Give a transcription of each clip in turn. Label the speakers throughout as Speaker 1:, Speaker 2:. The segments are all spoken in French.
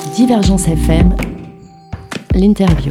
Speaker 1: Divergence FM, l'interview.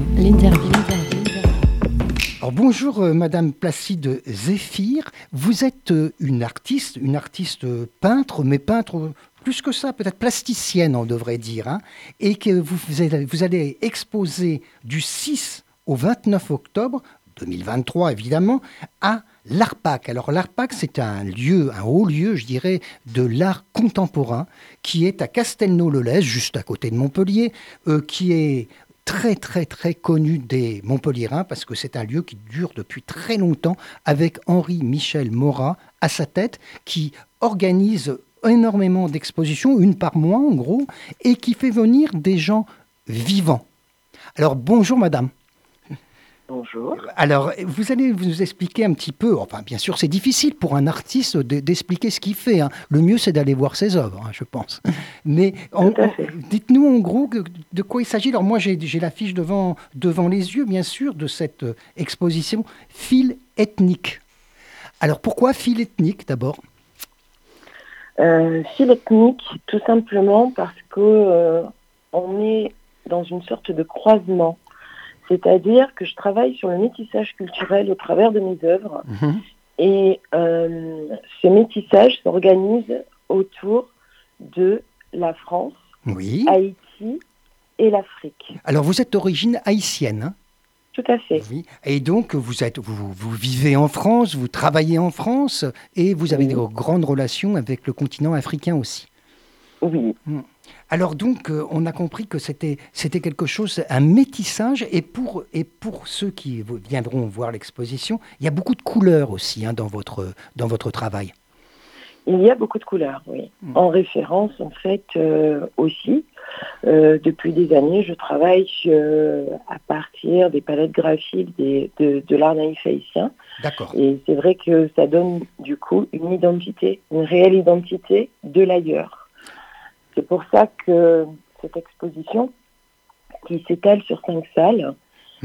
Speaker 2: Alors bonjour Madame Placide Zéphir, vous êtes une artiste peintre, mais peintre plus que ça, peut-être plasticienne on devrait dire, hein, et que vous allez exposer du 6 au 29 octobre 2023 évidemment, à l'ARPAC. Alors l'ARPAC, c'est un haut lieu, je dirais, de l'art contemporain, qui est à Castelnau-le-Lez, juste à côté de Montpellier, qui est très très très connu des Montpelliérains, parce que c'est un lieu qui dure depuis très longtemps, avec Henri-Michel Morat à sa tête, qui organise énormément d'expositions, une par mois en gros, et qui fait venir des gens vivants. Alors bonjour madame.
Speaker 3: Bonjour.
Speaker 2: Alors, vous allez nous expliquer un petit peu, enfin bien sûr c'est difficile pour un artiste d'expliquer ce qu'il fait, hein. Le mieux c'est d'aller voir ses œuvres, hein, je pense. Mais dites-nous en gros de quoi il s'agit. Alors moi j'ai l'affiche devant les yeux bien sûr de cette exposition Fil ethnique. Alors pourquoi fil ethnique d'abord?
Speaker 3: Fil ethnique, tout simplement parce que on est dans une sorte de croisement. C'est-à-dire que je travaille sur le métissage culturel au travers de mes œuvres. Mmh. Et ce métissage s'organise autour de la France, oui, Haïti et l'Afrique.
Speaker 2: Alors vous êtes d'origine haïtienne, hein?
Speaker 3: Tout à fait.
Speaker 2: Oui. Et donc vous vivez en France, vous travaillez en France et vous avez de grandes relations avec le continent africain aussi.
Speaker 3: Oui.
Speaker 2: Alors donc, on a compris que c'était quelque chose, un métissage, et pour ceux qui viendront voir l'exposition, il y a beaucoup de couleurs aussi, hein, dans votre travail.
Speaker 3: Il y a beaucoup de couleurs, oui. En référence, en fait, aussi, depuis des années, je travaille à partir des palettes graphiques de l'art naïf haïtien.
Speaker 2: D'accord.
Speaker 3: Et c'est vrai que ça donne, du coup, une réelle identité de l'ailleurs. C'est pour ça que cette exposition, qui s'étale sur 5 salles,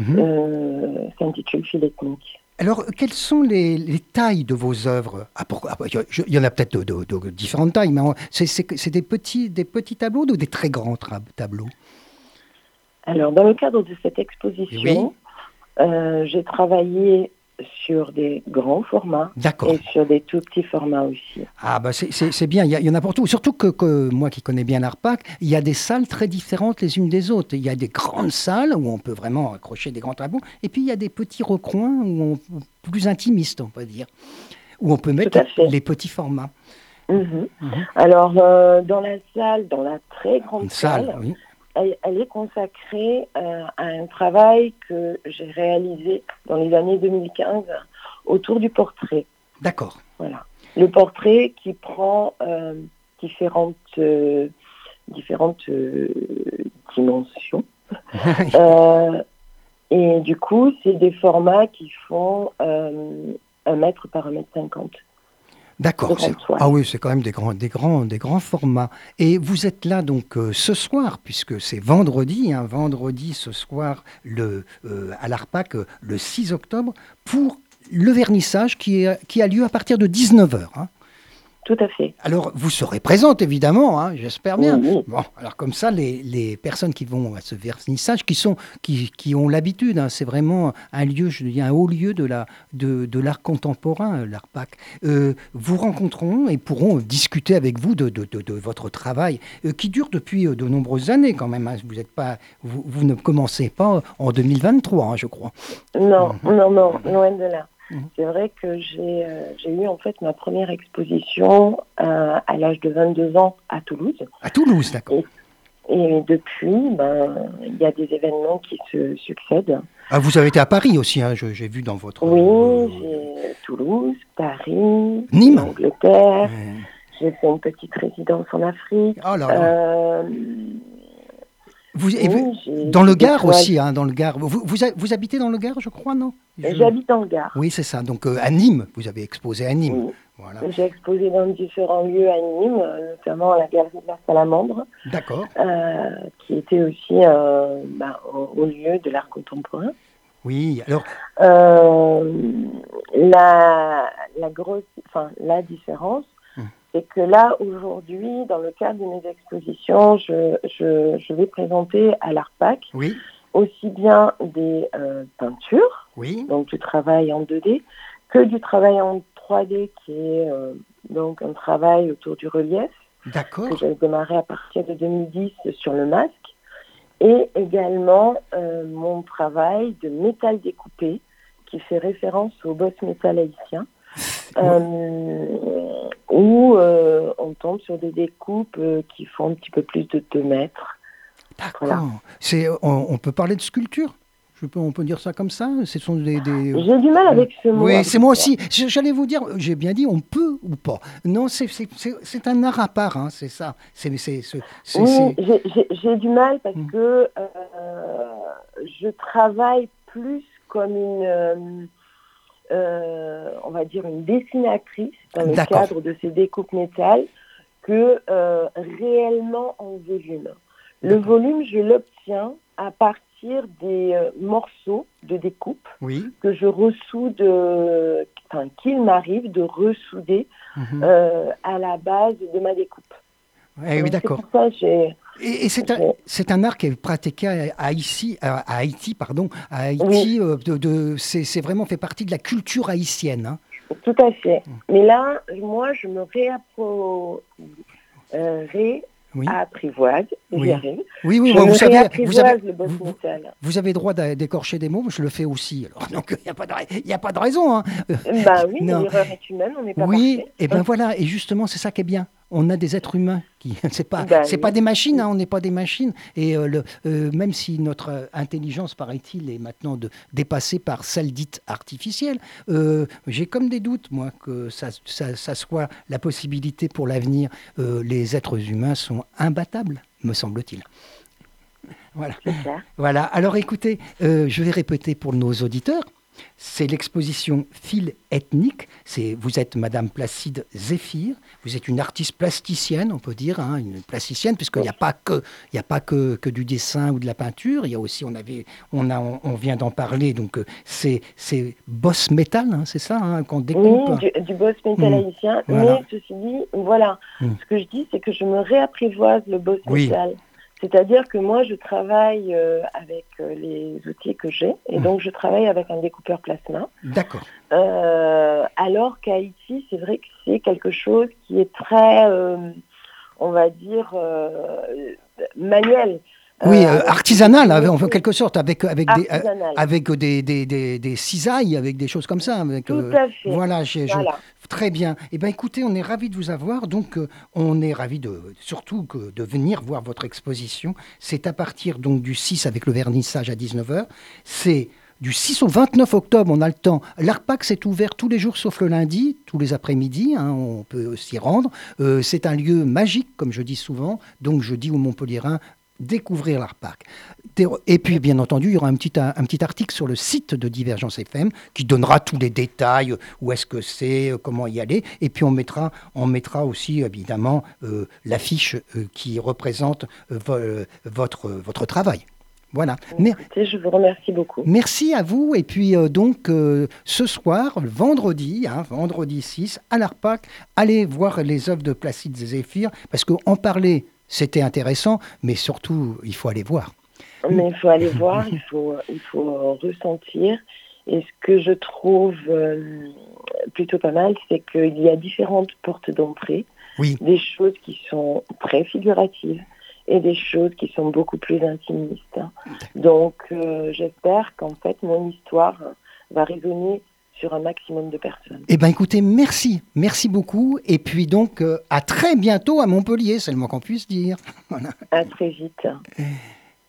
Speaker 3: s'intitule Fil ethnique.
Speaker 2: Alors, quelles sont les tailles de vos œuvres? Il y en a peut-être de différentes tailles, mais c'est des petits tableaux ou des très grands tableaux?
Speaker 3: Alors, dans le cadre de cette exposition, j'ai travaillé sur des grands formats. D'accord. Et sur des tout petits formats aussi.
Speaker 2: Ah bah c'est bien, il y en a pour tout. Surtout que moi qui connais bien l'ARPAC, il y a des salles très différentes les unes des autres. Il y a des grandes salles où on peut vraiment accrocher des grands tableaux, et puis il y a des petits recoins plus intimistes, on peut dire, où on peut mettre les petits formats.
Speaker 3: Alors dans la très grande salle, oui. Elle est consacrée à un travail que j'ai réalisé dans les années 2015 autour du portrait.
Speaker 2: D'accord.
Speaker 3: Voilà. Le portrait qui prend différentes dimensions. Et du coup, c'est des formats qui font 1 mètre par 1,50 m.
Speaker 2: D'accord. Ah oui, c'est quand même des grands formats. Et vous êtes là donc ce soir, puisque c'est vendredi, hein, ce soir à l'ARPAC, le 6 octobre, pour le vernissage qui a lieu à partir de 19h. Hein.
Speaker 3: Tout à fait.
Speaker 2: Alors, vous serez présente, évidemment, hein, j'espère bien.
Speaker 3: Oui.
Speaker 2: Bon, alors comme ça, les personnes qui vont à ce vernissage, qui ont l'habitude, hein, c'est vraiment un lieu, je dis un haut lieu de l'art contemporain, l'ARPAC, vous rencontreront et pourront discuter avec vous de votre travail, qui dure depuis de nombreuses années quand même. Hein. Vous ne commencez pas en 2023, hein, je crois.
Speaker 3: Non, loin de là. C'est vrai que j'ai eu en fait ma première exposition à l'âge de 22 ans à Toulouse.
Speaker 2: À Toulouse, d'accord.
Speaker 3: Et depuis, il y a des événements qui se succèdent.
Speaker 2: Ah, vous avez été à Paris aussi, hein, j'ai vu dans votre...
Speaker 3: Oui, j'ai Toulouse, Paris,
Speaker 2: Nîmes,
Speaker 3: Angleterre. J'ai fait une petite résidence en Afrique.
Speaker 2: Oh là là. Dans le Gard aussi, hein, dans le Gard. Vous habitez dans le Gard, je crois, non?
Speaker 3: J'habite dans le Gard.
Speaker 2: Oui, c'est ça. Donc à Nîmes, vous avez exposé à Nîmes. Oui.
Speaker 3: Voilà. J'ai exposé dans différents lieux à Nîmes, notamment à la Galerie de la Salamandre.
Speaker 2: D'accord.
Speaker 3: Qui était aussi au lieu de l'art contemporain.
Speaker 2: Oui, alors...
Speaker 3: la différence, c'est que là, aujourd'hui, dans le cadre de mes expositions, je vais présenter à l'ARPAC
Speaker 2: Oui.
Speaker 3: aussi bien des peintures,
Speaker 2: Oui.
Speaker 3: donc du travail en 2D, que du travail en 3D, qui est donc un travail autour du relief,
Speaker 2: D'accord.
Speaker 3: que j'avais démarré à partir de 2010 sur le masque, et également mon travail de métal découpé, qui fait référence au boss métal haïtien, où on tombe sur des découpes qui font un petit peu plus de 2 mètres.
Speaker 2: D'accord.
Speaker 3: Voilà.
Speaker 2: On peut parler de sculpture? On peut dire ça comme ça? Ce sont des...
Speaker 3: J'ai du mal avec ce mot.
Speaker 2: Oui, c'est moi aussi. J'allais vous dire, j'ai bien dit on peut ou pas. Non, c'est un art à part, hein, c'est ça.
Speaker 3: Oui, j'ai du mal parce que je travaille plus comme une... on va dire une dessinatrice dans le cadre de ces découpes métal que réellement en volume. Le volume, je l'obtiens à partir des morceaux de découpe que je ressoude, qu'il m'arrive de ressouder à la base de ma découpe.
Speaker 2: Oui, d'accord.
Speaker 3: C'est pour ça
Speaker 2: et c'est un art qui est pratiqué à Haïti,
Speaker 3: oui.
Speaker 2: C'est vraiment fait partie de la culture haïtienne. Hein.
Speaker 3: Tout à fait. Mais là, moi, je me réapprivoise.
Speaker 2: Oui, vous avez droit d'écorcher des mots, je le fais aussi. Alors, donc, il n'y a pas de raison. Hein.
Speaker 3: Oui, l'erreur est humaine, on n'est pas parfait.
Speaker 2: Et ben voilà, et justement, c'est ça qui est bien. On a des êtres humains c'est pas des machines, hein, on n'est pas des machines. Et même si notre intelligence, paraît-il, est maintenant dépassée par celle dite artificielle, j'ai comme des doutes, moi, que ça soit la possibilité pour l'avenir. Les êtres humains sont imbattables, me semble-t-il. Voilà. Voilà. Alors écoutez, je vais répéter pour nos auditeurs. C'est l'exposition Fil ethnique. Vous êtes Madame Placide Zéphir. Vous êtes une artiste plasticienne, on peut dire, hein, une plasticienne, puisqu'il n'y a pas que du dessin ou de la peinture. Il y a aussi, on vient d'en parler, donc c'est boss métal, hein, c'est ça, hein, qu'on découpe.
Speaker 3: Oui, du boss métal haïtien. Voilà. Mais ceci dit, voilà, ce que je dis, c'est que je me réapprivoise le boss métal. C'est-à-dire que moi, je travaille avec les outils que j'ai, et donc je travaille avec un découpeur plasma.
Speaker 2: D'accord.
Speaker 3: Alors qu'à Haïti, c'est vrai que c'est quelque chose qui est très, on va dire, manuel.
Speaker 2: Oui, artisanal, en quelque sorte, avec des cisailles, avec des choses comme ça.
Speaker 3: Tout à fait.
Speaker 2: Voilà, très bien. Eh bien, écoutez, on est ravis de vous avoir. Donc, on est ravis surtout de venir voir votre exposition. C'est à partir donc, du 6 avec le vernissage à 19h. C'est du 6 au 29 octobre, on a le temps. L'ARPAC, c'est ouvert tous les jours sauf le lundi, tous les après-midi, hein, on peut s'y rendre. C'est un lieu magique, comme je dis souvent. Donc, je dis aux Montpelliérains, découvrir l'ARPAC. Et puis, bien entendu, il y aura un petit article sur le site de Divergence FM qui donnera tous les détails, où est-ce que c'est, comment y aller. Et puis, on mettra aussi, évidemment, l'affiche qui représente votre travail. Voilà.
Speaker 3: Écoutez, je vous remercie beaucoup.
Speaker 2: Merci à vous. Et puis, ce soir, vendredi 6, à l'ARPAC, allez voir les œuvres de Placide Zéphir, parce qu'en parler, c'était intéressant, mais surtout, il faut aller voir.
Speaker 3: Mais il faut aller voir, il faut ressentir. Et ce que je trouve plutôt pas mal, c'est qu'il y a différentes portes d'entrée.
Speaker 2: Oui.
Speaker 3: Des choses qui sont très figuratives et des choses qui sont beaucoup plus intimistes. Donc, j'espère qu'en fait, mon histoire va résonner sur un maximum de personnes.
Speaker 2: Eh bien, écoutez, merci beaucoup. Et puis donc, à très bientôt à Montpellier, c'est le moins qu'on puisse dire. Voilà.
Speaker 3: À très vite.